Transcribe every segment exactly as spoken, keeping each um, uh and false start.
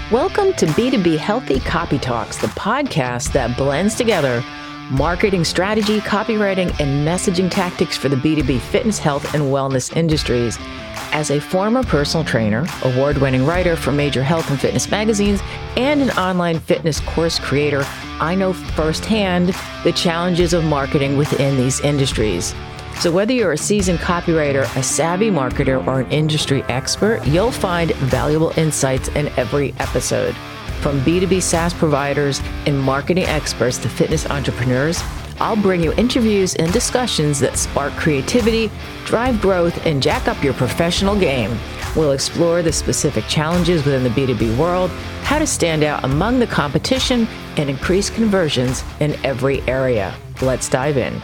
Welcome to B two B Healthy Copy Talks, the podcast that blends together marketing strategy, copywriting, and messaging tactics for the B two B fitness, health, and wellness industries. As a former personal trainer, award-winning writer for major health and fitness magazines, and an online fitness course creator, I know firsthand the challenges of marketing within these industries. So whether you're a seasoned copywriter, a savvy marketer, or an industry expert, you'll find valuable insights in every episode. From B two B SaaS providers and marketing experts to fitness entrepreneurs, I'll bring you interviews and discussions that spark creativity, drive growth, and jack up your professional game. We'll explore the specific challenges within the B two B world, how to stand out among the competition, and increase conversions in every area. Let's dive in.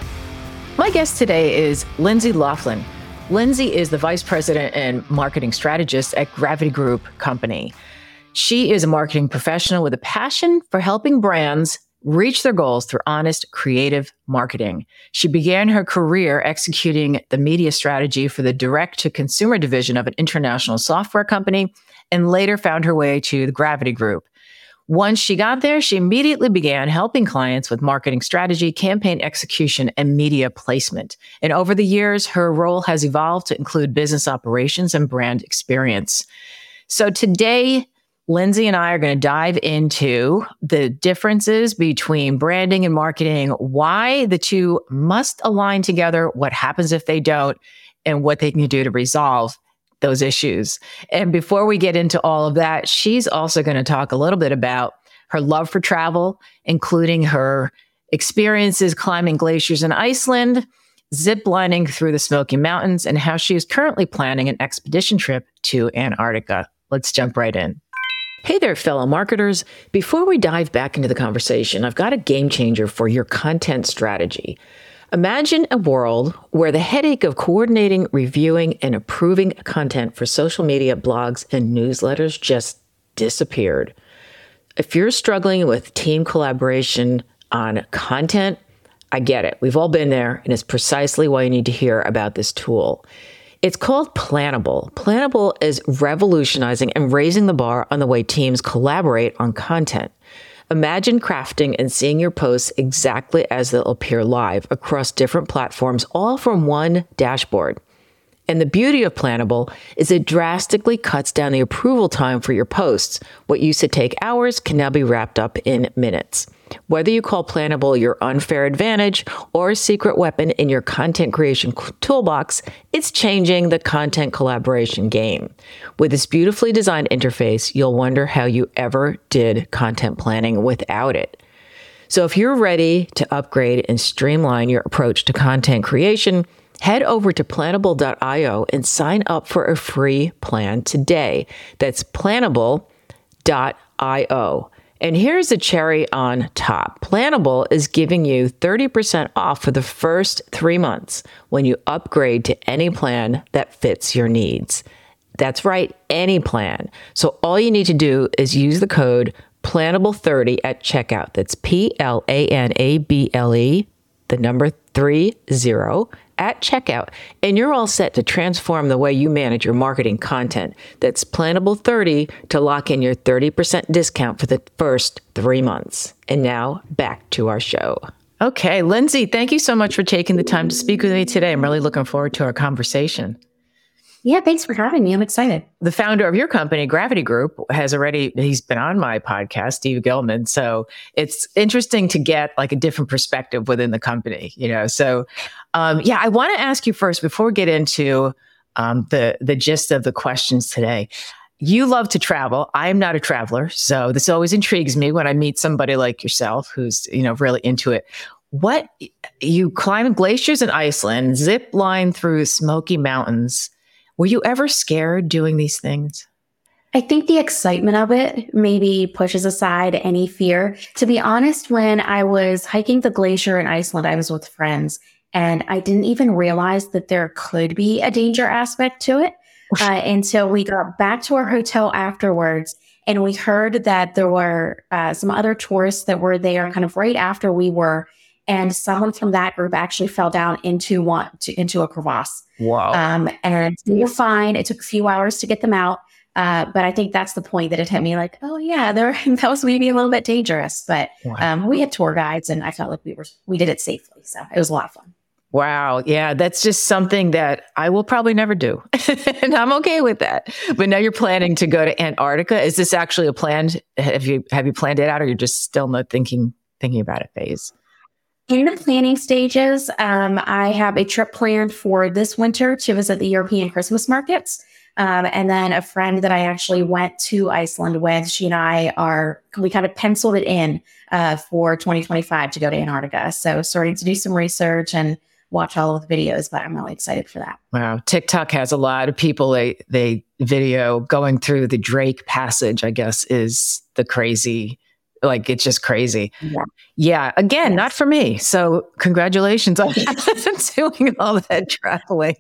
My guest today is Lindsay Laughlin. Lindsay is the Vice President and Marketing Strategist at Gravity Group Company. She is a marketing professional with a passion for helping brands reach their goals through honest, creative marketing. She began her career executing the media strategy for the direct-to-consumer division of an international software company and later found her way to the Gravity Group. Once she got there, she immediately began helping clients with marketing strategy, campaign execution, and media placement. And over the years, her role has evolved to include business operations and brand experience. So today, Lindsay and I are going to dive into the differences between branding and marketing, why the two must align together, what happens if they don't, and what they can do to resolve those issues. And before we get into all of that, she's also going to talk a little bit about her love for travel, including her experiences climbing glaciers in Iceland, zip lining through the Smoky Mountains, and how she is currently planning an expedition trip to Antarctica. Let's jump right in. Hey there, fellow marketers. Before we dive back into the conversation, I've got a game changer for your content strategy. Imagine a world where the headache of coordinating, reviewing, and approving content for social media, blogs, and newsletters just disappeared. If you're struggling with team collaboration on content, I get it. We've all been there, and it's precisely why you need to hear about this tool. It's called Planable. Planable is revolutionizing and raising the bar on the way teams collaborate on content. Imagine crafting and seeing your posts exactly as they'll appear live across different platforms, all from one dashboard. And the beauty of Planable is it drastically cuts down the approval time for your posts. What used to take hours can now be wrapped up in minutes. Whether you call Planable your unfair advantage or a secret weapon in your content creation toolbox, it's changing the content collaboration game. With this beautifully designed interface, you'll wonder how you ever did content planning without it. So if you're ready to upgrade and streamline your approach to content creation, head over to planable dot io and sign up for a free plan today. That's planable dot io. And here's the cherry on top. Planable is giving you thirty percent off for the first three months when you upgrade to any plan that fits your needs. That's right, any plan. So all you need to do is use the code planable thirty at checkout. That's P L A N A B L E, the number three zero, at checkout, and you're all set to transform the way you manage your marketing content. That's Planable thirty to lock in your thirty percent discount for the first three months. And now back to our show. Okay, Lindsay, thank you so much for taking the time to speak with me today. I'm really looking forward to our conversation. Yeah, thanks for having me. I'm excited. The founder of your company, Gravity Group, has already, he's been on my podcast, Steve Gilman. So it's interesting to get like a different perspective within the company, you know? So um, yeah, I want to ask you first, before we get into um, the, the gist of the questions today. You love to travel. I am not a traveler. So this always intrigues me when I meet somebody like yourself, who's, you know, really into it. What, you climb glaciers in Iceland, zip line through Smoky Mountains. Were you ever scared doing these things? I think the excitement of it maybe pushes aside any fear. To be honest, when I was hiking the glacier in Iceland, I was with friends, and I didn't even realize that there could be a danger aspect to it. Uh, and so we got back to our hotel afterwards, and we heard that there were uh, some other tourists that were there kind of right after we were. And someone from that group actually fell down into one to, into a crevasse. Wow. Um, and they were fine. It took a few hours to get them out. Uh, but I think that's the point that it hit me like, oh yeah, there, that was maybe a little bit dangerous, but Wow. um, we had tour guides and I felt like we were, we did it safely. So it was a lot of fun. Wow. Yeah, that's just something that I will probably never do. And I'm okay with that. But now you're planning to go to Antarctica. Is this actually a plan? Have you have you planned it out, or you're just still not thinking thinking about it phase? In the planning stages, um, I have a trip planned for this winter to visit the European Christmas markets. Um, and then a friend that I actually went to Iceland with, she and I are, we kind of penciled it in uh, for twenty twenty-five to go to Antarctica. So starting to do some research and watch all of the videos, but I'm really excited for that. Wow. TikTok has a lot of people, they, they video going through the Drake Passage, I guess, is the crazy, like, it's just crazy. Yeah. Yeah. Again, Yes. not for me. So congratulations on doing all that traveling.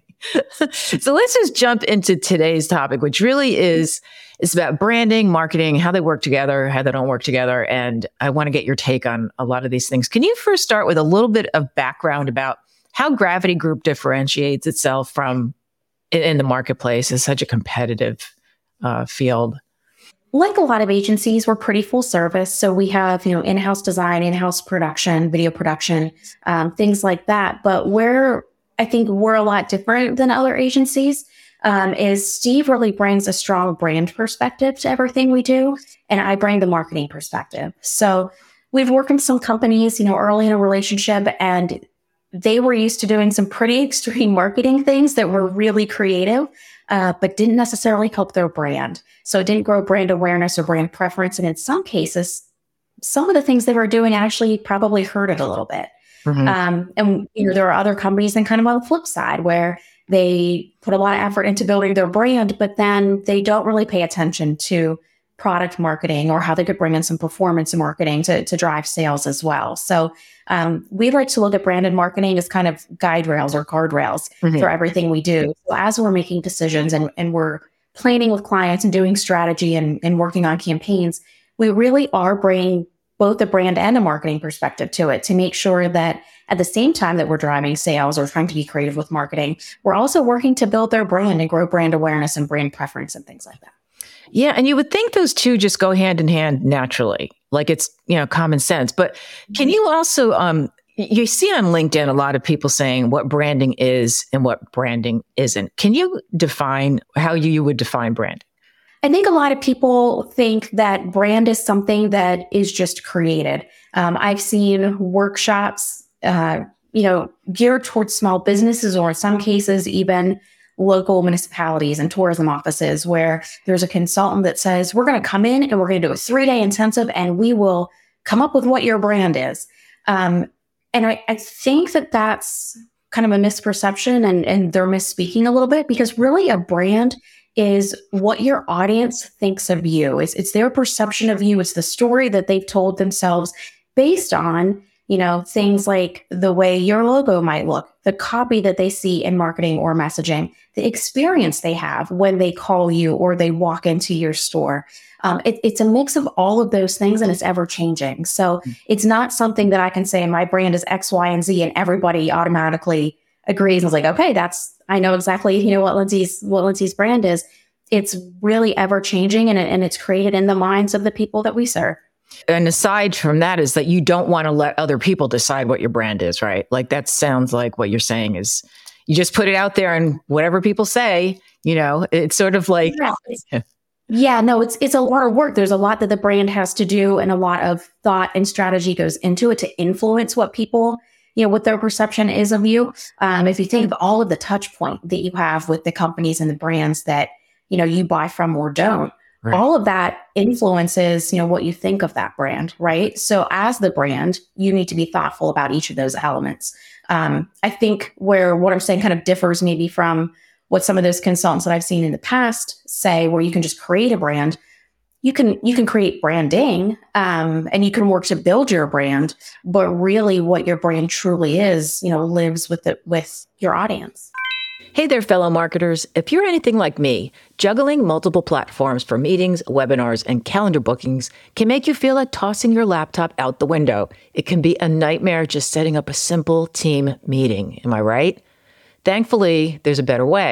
So let's just jump into today's topic, which really is, is about branding, marketing, how they work together, how they don't work together. And I want to get your take on a lot of these things. Can you first start with a little bit of background about how Gravity Group differentiates itself from in, in the marketplace as such a competitive uh, field? Like a lot of agencies, we're pretty full service. So we have, you know, in-house design, in-house production, video production, um, things like that. But where I think we're a lot different than other agencies um, is Steve really brings a strong brand perspective to everything we do. And I bring the marketing perspective. So we've worked with some companies, you know, early in a relationship, and they were used to doing some pretty extreme marketing things that were really creative, uh, but didn't necessarily help their brand. So it didn't grow brand awareness or brand preference. And in some cases, some of the things they were doing actually probably hurt it a little bit. Mm-hmm. Um, and you know, there are other companies then kind of on the flip side where they put a lot of effort into building their brand, but then they don't really pay attention to product marketing or how they could bring in some performance marketing to, to drive sales as well. So um, we like to look at brand and marketing as kind of guide rails or guardrails mm-hmm. for everything we do. So as we're making decisions and, and we're planning with clients and doing strategy and, and working on campaigns, we really are bringing both a brand and a marketing perspective to it to make sure that at the same time that we're driving sales or trying to be creative with marketing, we're also working to build their brand and grow brand awareness and brand preference and things like that. Yeah. And you would think those two just go hand in hand naturally, like it's, you know, common sense. But can you also, um, you see on LinkedIn, a lot of people saying what branding is and what branding isn't. Can you define how you, you would define brand? I think a lot of people think that brand is something that is just created. Um, I've seen workshops, uh, you know, geared towards small businesses or in some cases, even local municipalities and tourism offices where there's a consultant that says, we're going to come in and we're going to do a three day intensive and we will come up with what your brand is. Um, and I, I think that that's kind of a misperception and, and they're misspeaking a little bit because really a brand is what your audience thinks of you. It's, it's their perception of you. It's the story that they've told themselves based on, you know, things like the way your logo might look, the copy that they see in marketing or messaging, the experience they have when they call you or they walk into your store. Um, it, it's a mix of all of those things and it's ever changing. So it's not something that I can say my brand is X, Y, and Z and everybody automatically agrees and is like, okay, that's, I know exactly, you know, what Lindsay's, what Lindsay's brand is. It's really ever changing and, it, and it's created in the minds of the people that we serve. And aside from that is that you don't want to let other people decide what your brand is, right? Like that sounds like what you're saying is you just put it out there and whatever people say, you know, it's sort of like. Yeah, yeah no, it's it's a lot of work. There's a lot that the brand has to do and a lot of thought and strategy goes into it to influence what people, you know, what their perception is of you. Um, if you think of all of the touch point that you have with the companies and the brands that, you know, you buy from or don't. Right. All of that influences, you know, what you think of that brand, right? So as the brand, you need to be thoughtful about each of those elements. Um, I think where what I'm saying kind of differs maybe from what some of those consultants that I've seen in the past say, where you can just create a brand. You can you can create branding um, and you can work to build your brand, but really what your brand truly is, you know, lives with it with your audience. Hey there, fellow marketers. If you're anything like me, juggling multiple platforms for meetings, webinars, and calendar bookings can make you feel like tossing your laptop out the window. It can be a nightmare just setting up a simple team meeting. Am I right? Thankfully, there's a better way.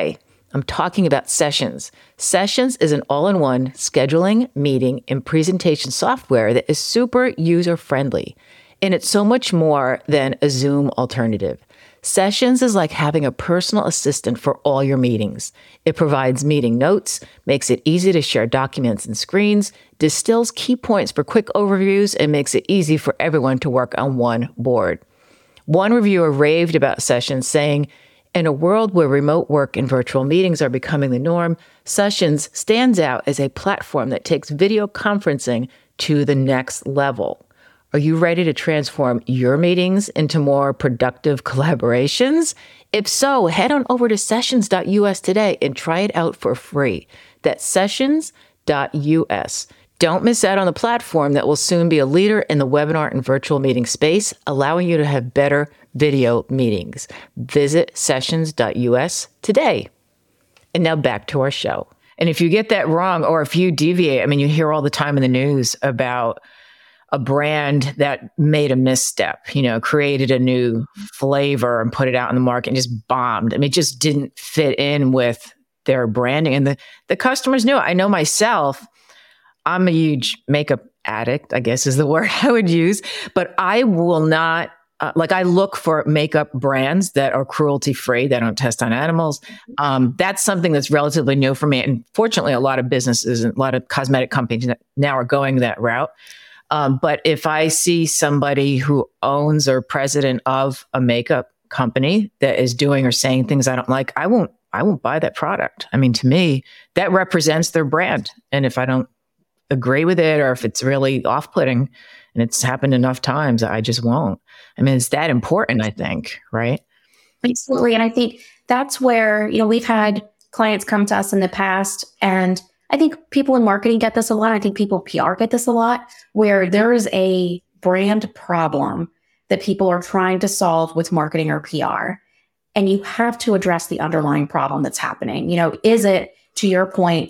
I'm talking about Sessions. Sessions is an all-in-one scheduling, meeting, and presentation software that is super user-friendly. And it's so much more than a Zoom alternative. Sessions is like having a personal assistant for all your meetings. It provides meeting notes, makes it easy to share documents and screens, distills key points for quick overviews, and makes it easy for everyone to work on one board. One reviewer raved about Sessions, saying, "In a world where remote work and virtual meetings are becoming the norm, Sessions stands out as a platform that takes video conferencing to the next level." Are you ready to transform your meetings into more productive collaborations? If so, head on over to sessions dot U S today and try it out for free. That's sessions dot U S. Don't miss out on the platform that will soon be a leader in the webinar and virtual meeting space, allowing you to have better video meetings. Visit sessions dot U S today. And now back to our show. And if you get that wrong, or if you deviate, I mean, you hear all the time in the news about a brand that made a misstep, you know, created a new flavor and put it out in the market and just bombed. I mean, it just didn't fit in with their branding. And the, the customers knew it. I know myself, I'm a huge makeup addict, I guess is the word I would use, but I will not, uh, like I look for makeup brands that are cruelty free, that don't test on animals. Um, that's something that's relatively new for me. And fortunately, a lot of businesses and a lot of cosmetic companies now are going that route. Um, but if I see somebody who owns or president of a makeup company that is doing or saying things I don't like, I won't, I won't buy that product. I mean, to me, that represents their brand. And if I don't agree with it, or if it's really off-putting, and it's happened enough times, I just won't. I mean, it's that important, I think, right? Absolutely. And I think that's where, you know, we've had clients come to us in the past, and I think people in marketing get this a lot. I think people in P R get this a lot, where there is a brand problem that people are trying to solve with marketing or P R. And you have to address the underlying problem that's happening. You know, is it, to your point,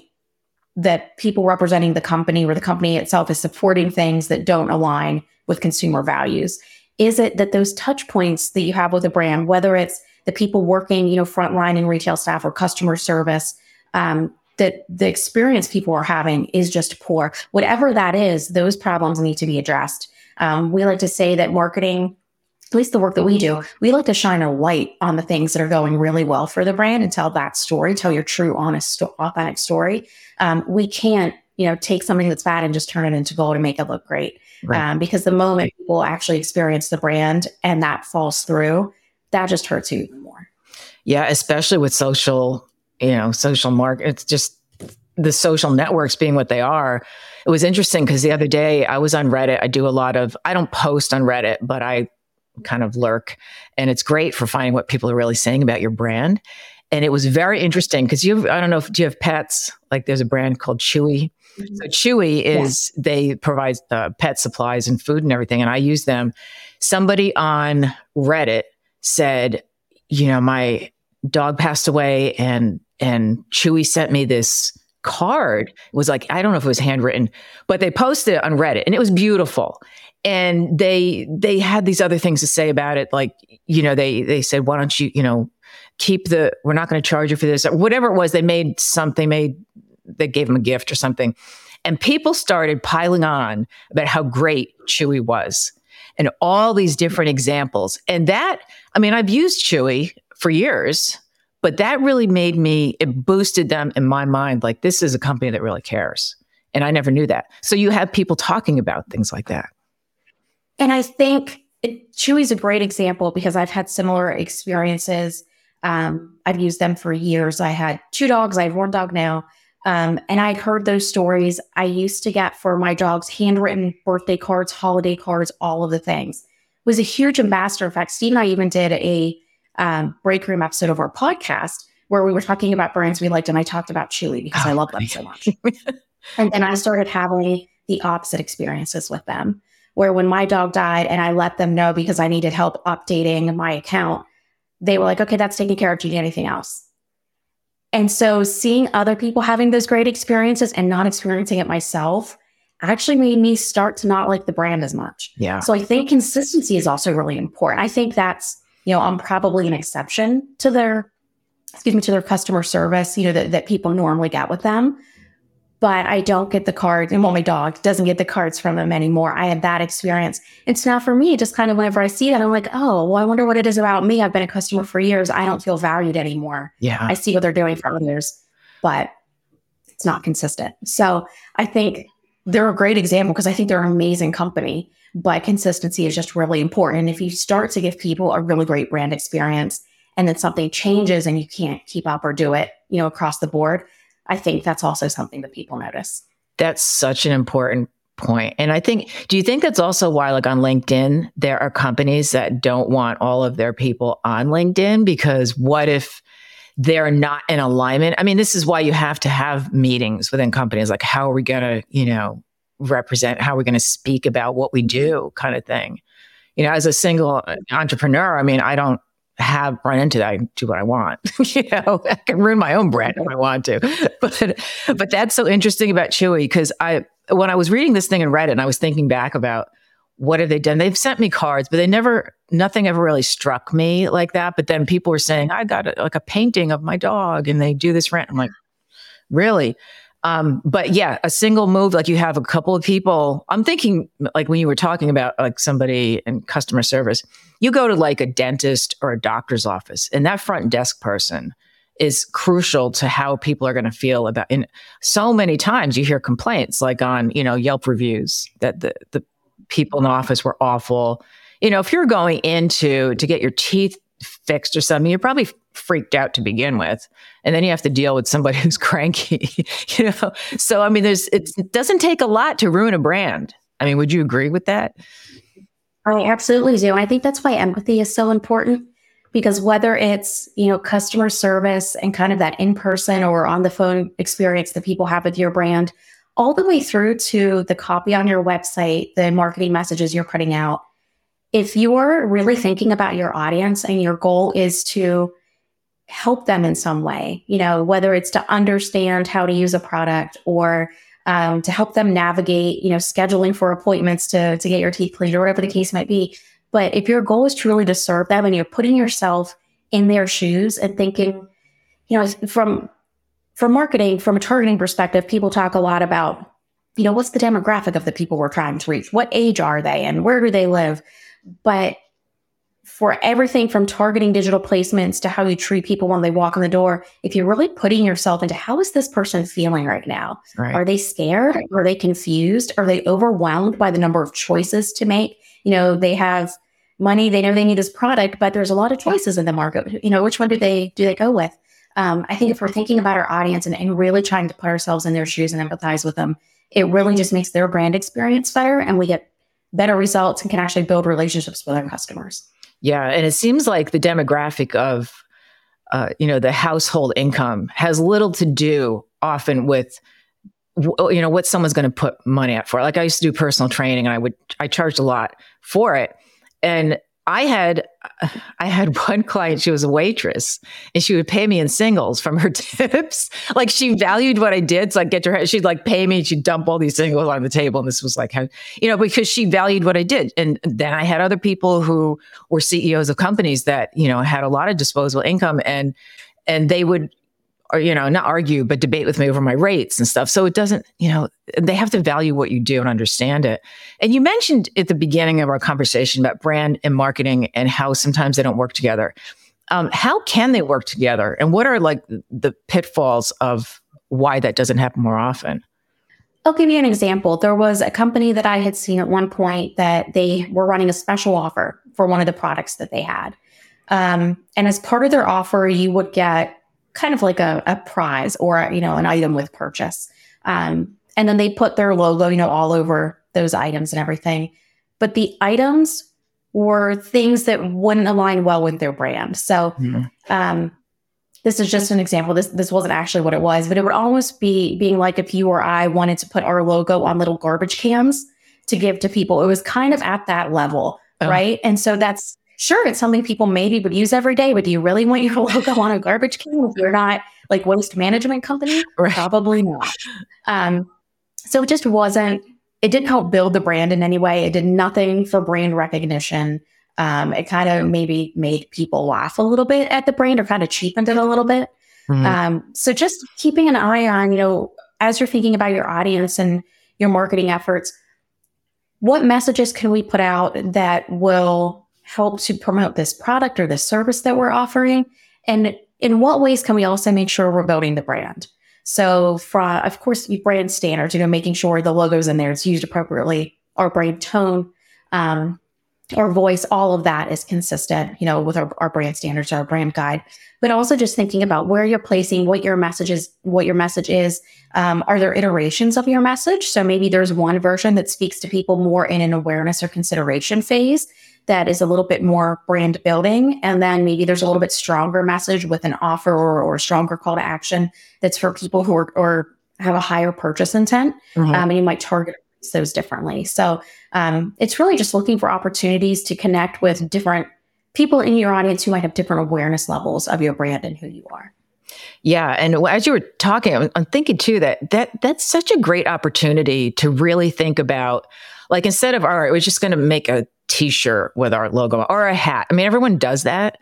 that people representing the company or the company itself is supporting things that don't align with consumer values? Is it that those touch points that you have with a brand, whether it's the people working, you know, frontline in retail staff or customer service, um, that the experience people are having is just poor. Whatever that is, those problems need to be addressed. Um, we like to say that marketing, at least the work that we do, we like to shine a light on the things that are going really well for the brand and tell that story, tell your true, honest, authentic story. Um, we can't, you know, take something that's bad and just turn it into gold and make it look great. Right. Um, because the moment people actually experience the brand and that falls through, that just hurts you even more. Yeah, especially with social, you know, social market. It's just the social networks being what they are. It was interesting because the other day I was on Reddit. I do a lot of, I don't post on Reddit, but I kind of lurk. And it's great for finding what people are really saying about your brand. And it was very interesting because you have, I don't know if do you have pets? Like there's a brand called Chewy. Mm-hmm. So Chewy is, yeah. They provide uh, pet supplies and food and everything. And I use them. Somebody on Reddit said, you know, my dog passed away and, and Chewy sent me this card. It was like, I don't know if it was handwritten, but they posted it on Reddit and it was beautiful. And they, they had these other things to say about it. Like, you know, they, they said, why don't you, you know, keep the, we're not going to charge you for this, or whatever it was. They made something, made, they gave them a gift or something. And people started piling on about how great Chewy was and all these different examples. And that, I mean, I've used Chewy for years, but that really made me, it boosted them in my mind. Like, this is a company that really cares. And I never knew that. So you have people talking about things like that. And I think it, Chewy's a great example because I've had similar experiences. Um, I've used them for years. I had two dogs. I have one dog now. Um, and I'd heard those stories. I used to get for my dogs handwritten birthday cards, holiday cards, all of the things. Was a huge ambassador. In fact, Steve and I even did a um, break room episode of our podcast where we were talking about brands we liked, and I talked about Chewy because oh, I love them so much. And then I started having the opposite experiences with them, where when my dog died and I let them know because I needed help updating my account, they were like, okay, that's taken care of. Do you need anything else? And so seeing other people having those great experiences and not experiencing it myself actually made me start to not like the brand as much. Yeah. So I think consistency is also really important. I think that's, you know, I'm probably an exception to their excuse me, to their customer service, you know, that, that people normally get with them. But I don't get the cards, and well, my dog doesn't get the cards from them anymore. I had that experience. And so now for me, just kind of whenever I see that, I'm like, oh, well, I wonder what it is about me. I've been a customer for years. I don't feel valued anymore. Yeah. I see what they're doing for others, but it's not consistent. So I think they're a great example because I think they're an amazing company, but consistency is just really important. And if you start to give people a really great brand experience and then something changes and you can't keep up or do it, you know, across the board, I think that's also something that people notice. That's such an important point. And I think, do you think that's also why, like on LinkedIn, there are companies that don't want all of their people on LinkedIn? Because what if they're not in alignment? I mean, this is why you have to have meetings within companies. Like, how are we going to, you know, represent, how are we going to speak about what we do kind of thing? You know, as a single entrepreneur, I mean, I don't have run into that. I do what I want. you know, I can ruin my own brand if I want to. But but that's so interesting about Chewy, because I when I was reading this thing in Reddit and I was thinking back about what have they done? They've sent me cards, but they never, nothing ever really struck me like that. But then people were saying, I got a, like a painting of my dog and they do this rant. I'm like, really? Um, but yeah, a single move, like you have a couple of people. I'm thinking like when you were talking about like somebody in customer service, you go to like a dentist or a doctor's office and that front desk person is crucial to how people are going to feel about. And so many times you hear complaints like on, you know, Yelp reviews that the, the people in the office were awful. You know, if you're going into to get your teeth fixed or something, you're probably freaked out to begin with. And then you have to deal with somebody who's cranky, you know? So, I mean, there's, it's, it doesn't take a lot to ruin a brand. I mean, would you agree with that? I absolutely do. And I think that's why empathy is so important, because whether it's, you know, customer service and kind of that in-person or on the phone experience that people have with your brand, all the way through to the copy on your website, the marketing messages you're putting out, if you're really thinking about your audience and your goal is to help them in some way, you know, whether it's to understand how to use a product or um, to help them navigate, you know, scheduling for appointments to, to get your teeth cleaned or whatever the case might be. But if your goal is truly to serve them and you're putting yourself in their shoes and thinking, you know, from, from marketing, from a targeting perspective, people talk a lot about, you know, what's the demographic of the people we're trying to reach? What age are they and where do they live? But for everything from targeting digital placements to how you treat people when they walk in the door, if you're really putting yourself into how is this person feeling right now? Right. Are they scared? Are they confused? Are they overwhelmed by the number of choices to make? You know, they have money, they know they need this product, but there's a lot of choices in the market. You know, which one do they do they go with? Um, I think if we're thinking about our audience and, and really trying to put ourselves in their shoes and empathize with them, it really just makes their brand experience better, and we get better results and can actually build relationships with our customers. Yeah. And it seems like the demographic of, uh, you know, the household income has little to do often with, you know, what someone's going to put money out for. Like I used to do personal training and I would, I charged a lot for it. And I had, I had one client, she was a waitress and she would pay me in singles from her tips. Like she valued what I did. So I'd get to her, she'd like pay me, she'd dump all these singles on the table. And this was like, how, you know, because she valued what I did. And then I had other people who were C E Os of companies that, you know, had a lot of disposable income and, and they would, or, you know, not argue, but debate with me over my rates and stuff. So it doesn't, you know, they have to value what you do and understand it. And you mentioned at the beginning of our conversation about brand and marketing and how sometimes they don't work together. Um, how can they work together? And what are like the pitfalls of why that doesn't happen more often? I'll give you an example. There was a company that I had seen at one point that they were running a special offer for one of the products that they had. Um, and as part of their offer, you would get kind of like a, a prize or, you know, an item with purchase. Um, and then they put their logo, you know, all over those items and everything. But the items were things that wouldn't align well with their brand. So mm-hmm. um, this is just an example. This this wasn't actually what it was, but it would almost be being like if you or I wanted to put our logo on little garbage cans to give to people. It was kind of at that level, oh. right? And so that's, sure, it's something people maybe would use every day, but do you really want your logo on a garbage can if you're not like waste management company? Right. Probably not. Um, so it just wasn't, it didn't help build the brand in any way. It did nothing for brand recognition. Um, it kind of maybe made people laugh a little bit at the brand or kind of cheapened it a little bit. Mm-hmm. Um, so just keeping an eye on, you know, as you're thinking about your audience and your marketing efforts, what messages can we put out that will help to promote this product or this service that we're offering? And in what ways can we also make sure we're building the brand? So for, of course, brand standards, you know, making sure the logo's in there, it's used appropriately, our brand tone, um, our voice, all of that is consistent, you know, with our, our brand standards, our brand guide, but also just thinking about where you're placing, what your message is, what your message is. Um, are there iterations of your message? So maybe there's one version that speaks to people more in an awareness or consideration phase that is a little bit more brand building. And then maybe there's a little bit stronger message with an offer or, or stronger call to action that's for people who are, or have a higher purchase intent. Mm-hmm. Um, and you might target those differently. So um, it's really just looking for opportunities to connect with different people in your audience who might have different awareness levels of your brand and who you are. Yeah. And as you were talking, I'm, I'm thinking too, that, that that's such a great opportunity to really think about, like, instead of, all right, we're just going to make a t-shirt with our logo or a hat. I mean, everyone does that,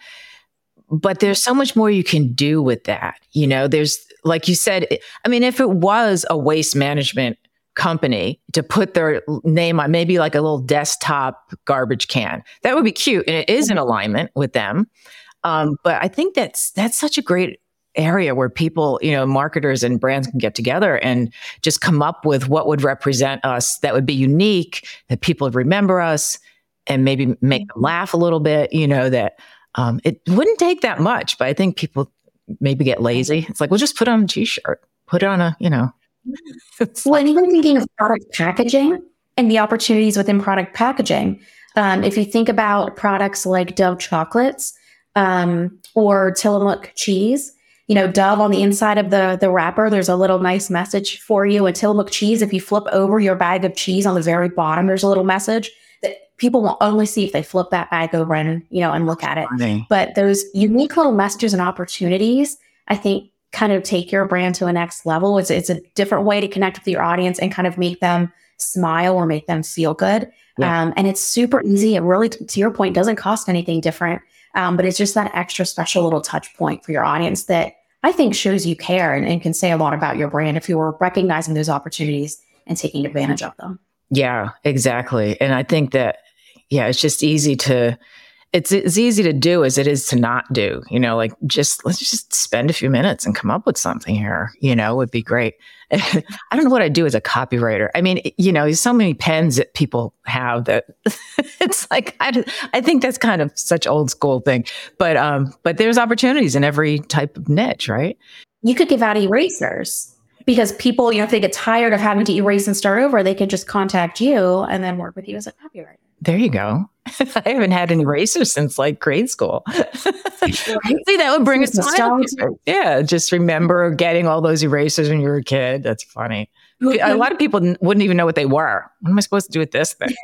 but there's so much more you can do with that. You know, there's, like you said, I mean, if it was a waste management company to put their name on maybe like a little desktop garbage can, that would be cute. And it is in alignment with them. Um, but I think that's, that's such a great area where people, you know, marketers and brands can get together and just come up with what would represent us that would be unique, that people would remember us and maybe make them laugh a little bit, you know, that um, it wouldn't take that much, but I think people maybe get lazy. It's like, we'll just put on a t-shirt, put it on a, you know. Well, and even thinking of product packaging and the opportunities within product packaging, um, if you think about products like Dove chocolates um, or Tillamook cheese, you know, Dove on the inside of the, the wrapper, there's a little nice message for you. And Tillamook cheese, if you flip over your bag of cheese on the very bottom, there's a little message that people will only see if they flip that bag over and, you know, and look at it. Funny. But those unique little messages and opportunities, I think, kind of take your brand to a next level. It's, it's a different way to connect with your audience and kind of make them smile or make them feel good. Yeah. Um, and it's super easy. It really, to your point, doesn't cost anything different. Um, but it's just that extra special little touch point for your audience that I think shows you care and, and can say a lot about your brand if you were recognizing those opportunities and taking advantage of them. Yeah, exactly. And I think that, yeah, it's just easy to, It's as easy to do as it is to not do, you know, like just, let's just spend a few minutes and come up with something here, you know, would be great. I don't know what I'd do as a copywriter. I mean, you know, there's so many pens that people have that it's like, I, I think that's kind of such old school thing, but, um, but there's opportunities in every type of niche, right? You could give out erasers because people, you know, if they get tired of having to erase and start over, they could just contact you and then work with you as a copywriter. There you go. I haven't had an eraser since like grade school. See, that would bring a smile. Yeah, just remember getting all those erasers when you were a kid. That's funny. A lot of people wouldn't even know what they were. What am I supposed to do with this thing?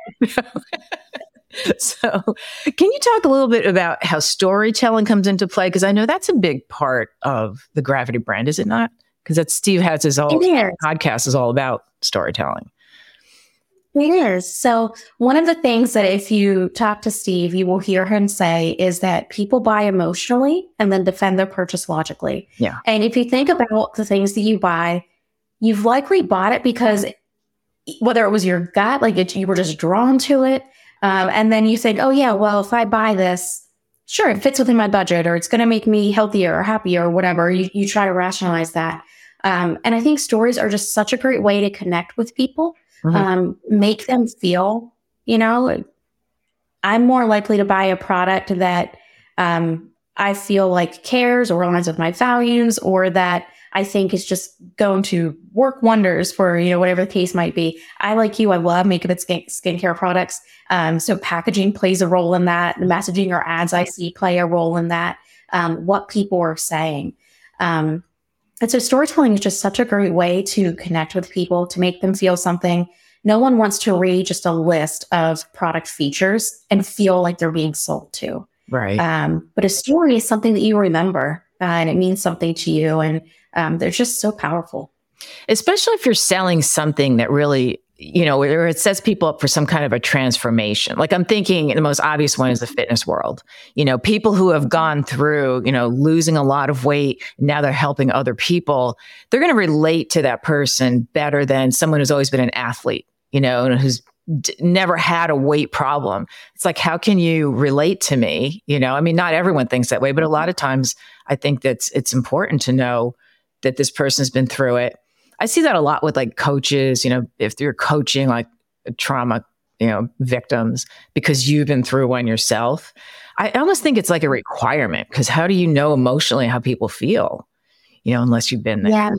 So can you talk a little bit about how storytelling comes into play? Because I know that's a big part of the Gravity brand, is it not? Because that's Steve has his whole podcast is all about storytelling. It is. So one of the things that if you talk to Steve, you will hear him say is that people buy emotionally and then defend their purchase logically. Yeah. And if you think about the things that you buy, you've likely bought it because whether it was your gut, like it, you were just drawn to it. Um, and then you think, oh yeah, well, if I buy this, sure, it fits within my budget or it's going to make me healthier or happier or whatever. You, you try to rationalize that. Um, and I think stories are just such a great way to connect with people. Mm-hmm. Um, make them feel, you know, I'm more likely to buy a product that um, I feel like cares or aligns with my values or that I think is just going to work wonders for, you know, whatever the case might be. I, like you, I love makeup and skin, skincare products. Um, so packaging plays a role in that. The messaging or ads I see play a role in that. Um, what people are saying. Um, And so storytelling is just such a great way to connect with people, to make them feel something. No one wants to read just a list of product features and feel like they're being sold to. Right. Um, but a story is something that you remember uh, and it means something to you. And um, they're just so powerful. Especially if you're selling something that really, you know, where it sets people up for some kind of a transformation. Like I'm thinking the most obvious one is the fitness world. You know, people who have gone through, you know, losing a lot of weight, now they're helping other people. They're going to relate to that person better than someone who's always been an athlete, you know, and who's d- never had a weight problem. It's like, how can you relate to me? You know, I mean, not everyone thinks that way, but a lot of times I think that's it's important to know that this person's been through it. I see that a lot with like coaches, you know, if you're coaching like trauma, you know, victims because you've been through one yourself. I almost think it's like a requirement because how do you know emotionally how people feel, you know, unless you've been there? Yeah.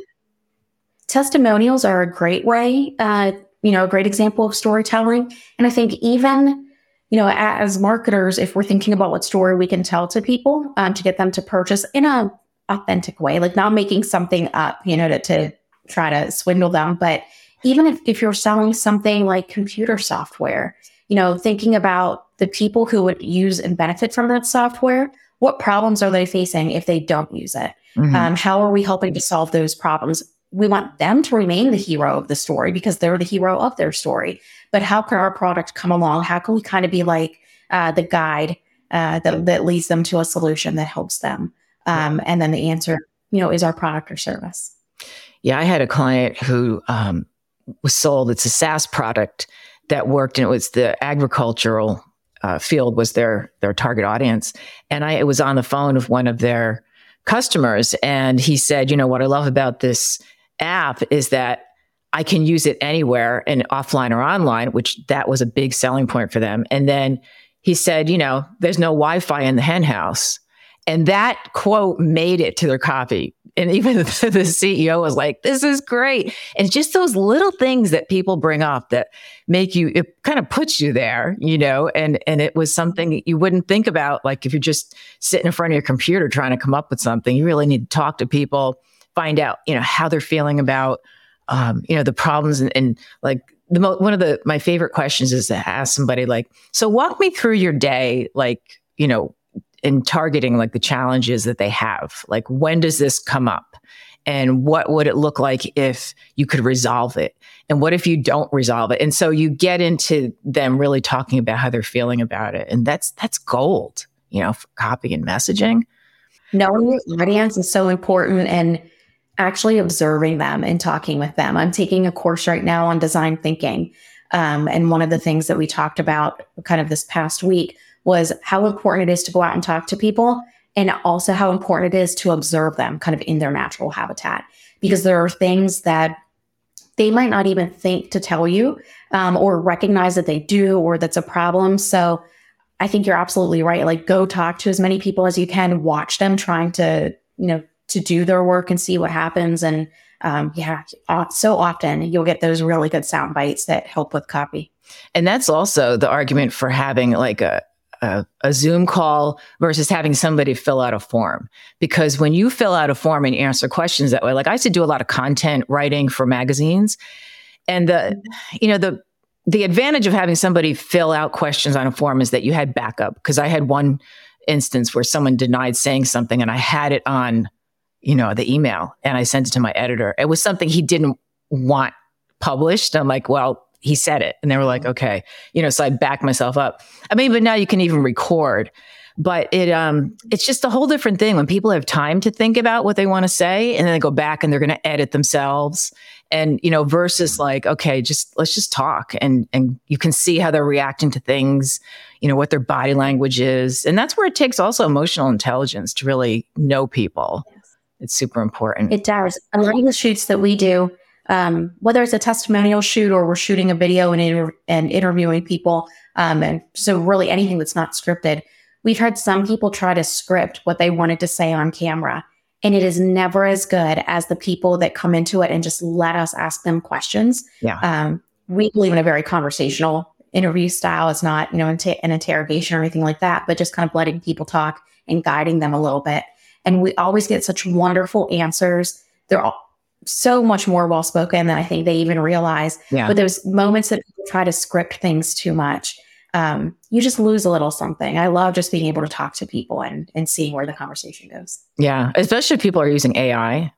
Testimonials are a great way, uh, you know, a great example of storytelling. And I think even, you know, as marketers, if we're thinking about what story we can tell to people um, to get them to purchase in a authentic way, like not making something up, you know, to, to try to swindle them. But even if, if you're selling something like computer software, you know, thinking about the people who would use and benefit from that software, what problems are they facing if they don't use it? Mm-hmm. Um, how are we helping to solve those problems? We want them to remain the hero of the story because they're the hero of their story. But how can our product come along? How can we kind of be like uh, the guide uh, that, that leads them to a solution that helps them? Um, and then the answer, you know, is our product or service. Yeah, I had a client who um, was sold, it's a SaaS product that worked, and it was the agricultural uh, field was their their target audience. And I was on the phone with one of their customers, and he said, you know, what I love about this app is that I can use it anywhere and offline or online, which that was a big selling point for them. And then he said, you know, there's no Wi-Fi in the hen house. And that quote made it to their copy. And even the C E O was like, this is great. And just those little things that people bring up that make you, it kind of puts you there, you know, and, and it was something you wouldn't think about. Like if you're just sitting in front of your computer trying to come up with something, you really need to talk to people, find out, you know, how they're feeling about, um, you know, the problems and, and like the mo- one of the, my favorite questions is to ask somebody like, so walk me through your day, like, you know, in targeting like the challenges that they have. Like, when does this come up? And what would it look like if you could resolve it? And what if you don't resolve it? And so you get into them really talking about how they're feeling about it. And that's, that's gold, you know, for copy and messaging. Knowing your audience is so important, and actually observing them and talking with them. I'm taking a course right now on design thinking. Um, and one of the things that we talked about kind of this past week was how important it is to go out and talk to people, and also how important it is to observe them kind of in their natural habitat, because there are things that they might not even think to tell you um, or recognize that they do, or that's a problem. So I think you're absolutely right. Like, go talk to as many people as you can, watch them trying to, you know, to do their work and see what happens. And um, yeah, so often you'll get those really good sound bites that help with copy. And that's also the argument for having like a, A, a Zoom call versus having somebody fill out a form. Because when you fill out a form and answer questions that way, like I used to do a lot of content writing for magazines, and the, you know, the, the advantage of having somebody fill out questions on a form is that you had backup. Because I had one instance where someone denied saying something and I had it on, you know, the email, and I sent it to my editor. It was something he didn't want published. I'm like, well, he said it. And they were like, okay, you know, so I backed myself up. I mean, but now you can even record, but it, um, it's just a whole different thing when people have time to think about what they want to say, and then they go back and they're going to edit themselves. And, you know, versus like, okay, just, let's just talk, and, and you can see how they're reacting to things, you know, what their body language is. And that's where it takes also emotional intelligence to really know people. Yes. It's super important. It does. A lot of the shoots that we do, Um, whether it's a testimonial shoot or we're shooting a video and, inter- and interviewing people, um, and so really anything that's not scripted, we've had some people try to script what they wanted to say on camera, and it is never as good as the people that come into it and just let us ask them questions. Yeah. Um, we believe in a very conversational interview style. It's not, you know, an interrogation or anything like that, but just kind of letting people talk and guiding them a little bit. And we always get such wonderful answers. They're all so much more well-spoken than I think they even realize. Yeah. But those moments that people try to script things too much, um, you just lose a little something. I love just being able to talk to people and, and seeing where the conversation goes. Yeah. Especially if people are using A I.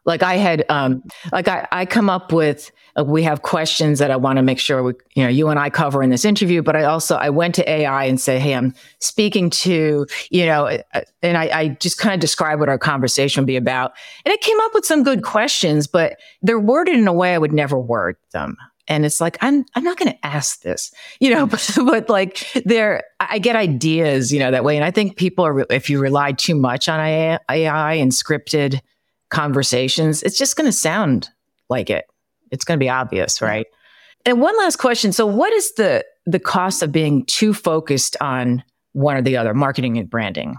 Like I had, um, like I, I come up with, uh, we have questions that I want to make sure we, you know, you and I cover in this interview, but I also, I went to A I and say, hey, I'm speaking to, you know, uh, and I, I just kind of describe what our conversation would be about. And it came up with some good questions, but they're worded in a way I would never word them. And it's like, I'm, I'm not going to ask this, you know, but, but like there, I get ideas, you know, that way. And I think people are, if you rely too much on A I and scripted conversations, it's just going to sound like it. It's going to be obvious, right? And one last question. So what is the, the cost of being too focused on one or the other, marketing and branding?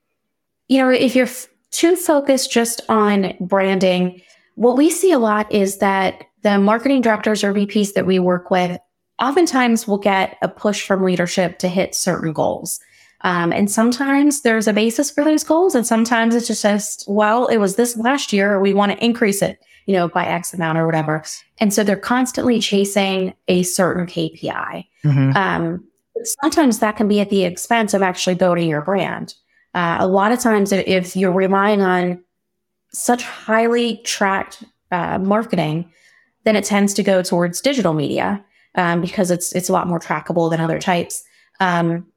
You know, if you're f- too focused just on branding, what we see a lot is that the marketing directors or V Ps that we work with oftentimes will get a push from leadership to hit certain goals. Um, and sometimes there's a basis for those goals. And sometimes it's just, just, well, it was this last year, we want to increase it, you know, by X amount or whatever. And so they're constantly chasing a certain K P I. Mm-hmm. Um, sometimes that can be at the expense of actually building your brand. Uh, a lot of times if you're relying on such highly tracked uh, marketing, then it tends to go towards digital media um, because it's it's a lot more trackable than other types. Um,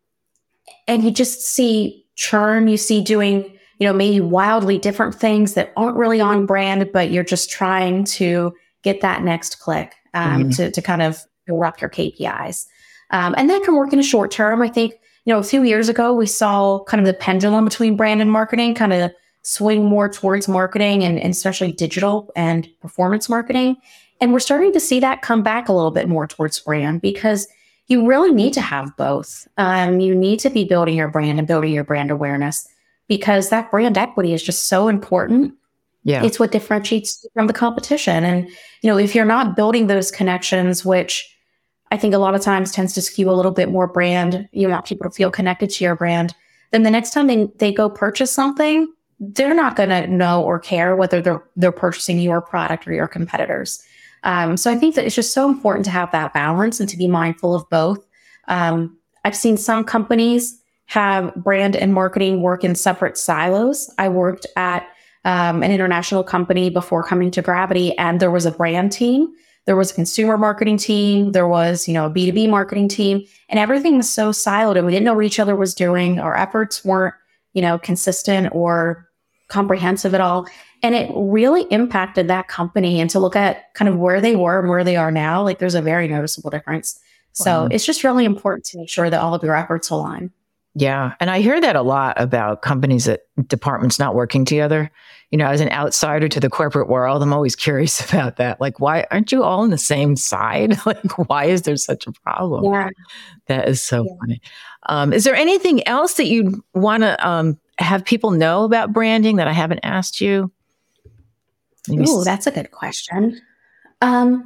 and you just see churn. You see doing, you know, maybe wildly different things that aren't really on brand, but you're just trying to get that next click um, mm-hmm. to to kind of build up your K P Is. Um, and that can work in a short term. I think, you know, a few years ago, we saw kind of the pendulum between brand and marketing kind of swing more towards marketing and, and especially digital and performance marketing. And we're starting to see that come back a little bit more towards brand because you really need to have both. Um, you need to be building your brand and building your brand awareness because that brand equity is just so important. Yeah. It's what differentiates you from the competition. And, you know, if you're not building those connections, which I think a lot of times tends to skew a little bit more brand, you want people to feel connected to your brand, then the next time they, they go purchase something, they're not going to know or care whether they're they're purchasing your product or your competitors. Um, so I think that it's just so important to have that balance and to be mindful of both. Um, I've seen some companies have brand and marketing work in separate silos. I worked at um, an international company before coming to Gravity, and there was a brand team. There was a consumer marketing team. There was, you know, a B two B marketing team, and everything was so siloed and we didn't know what each other was doing. Our efforts weren't, you know, consistent or comprehensive at all. And it really impacted that company. And to look at kind of where they were and where they are now, like there's a very noticeable difference. So wow. It's just really important to make sure that all of your efforts align. Yeah. And I hear that a lot about companies that departments not working together. You know, as an outsider to the corporate world, I'm always curious about that. Like, why aren't you all on the same side? Like, why is there such a problem? Yeah. That is so yeah. funny. Um, is there anything else that you want to um, have people know about branding that I haven't asked you? Oh, that's a good question. Um,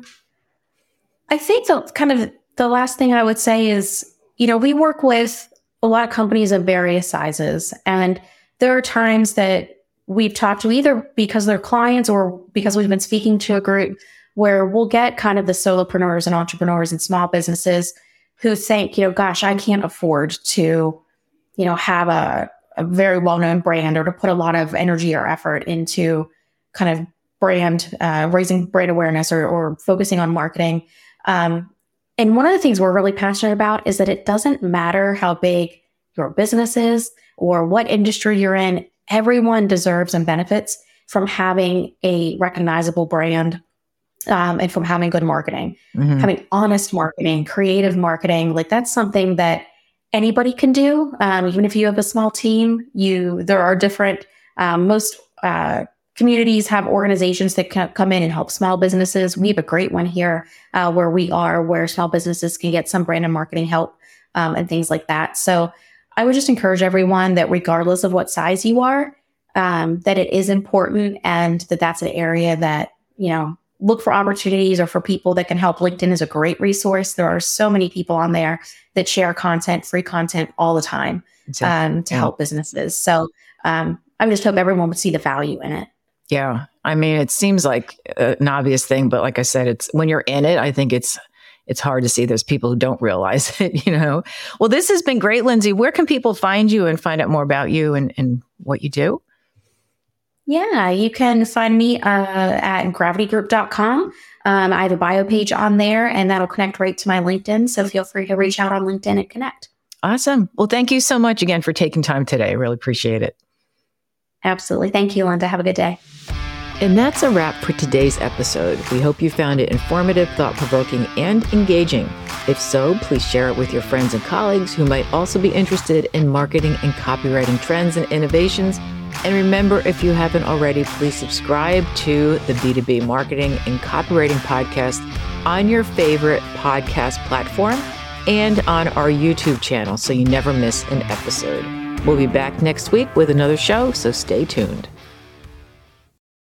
I think the kind of the last thing I would say is, you know, we work with a lot of companies of various sizes, and there are times that we've talked to either because they're clients or because we've been speaking to a group where we'll get kind of the solopreneurs and entrepreneurs and small businesses who think, you know, gosh, I can't afford to, you know, have a, a very well-known brand or to put a lot of energy or effort into kind of brand, uh, raising brand awareness or, or focusing on marketing. Um, and one of the things we're really passionate about is that it doesn't matter how big your business is or what industry you're in. Everyone deserves and benefits from having a recognizable brand um, and from having good marketing, mm-hmm. having honest marketing, creative marketing. Like that's something that anybody can do. Um, even if you have a small team, you there are different, um, most uh, communities have organizations that can come in and help small businesses. We have a great one here uh, where we are, where small businesses can get some brand and marketing help um, and things like that. So I would just encourage everyone that regardless of what size you are, um, that it is important and that that's an area that, you know, look for opportunities or for people that can help. LinkedIn is a great resource. There are so many people on there that share content, free content all the time um, to yeah. help businesses. So um, I just hope everyone would see the value in it. Yeah. I mean, it seems like an obvious thing, but like I said, it's when you're in it, I think it's it's hard to see. There's people who don't realize it, you know. Well, this has been great, Lindsay. Where can people find you and find out more about you and, and what you do? Yeah, you can find me uh, at gravity group dot com. Um, I have a bio page on there, and that'll connect right to my LinkedIn. So feel free to reach out on LinkedIn and connect. Awesome. Well, thank you so much again for taking time today. I really appreciate it. Absolutely. Thank you, Linda. Have a good day. And that's a wrap for today's episode. We hope you found it informative, thought-provoking, and engaging. If so, please share it with your friends and colleagues who might also be interested in marketing and copywriting trends and innovations. And remember, if you haven't already, please subscribe to the B two B Marketing and Copywriting Podcast on your favorite podcast platform and on our YouTube channel so you never miss an episode. We'll be back next week with another show, so stay tuned.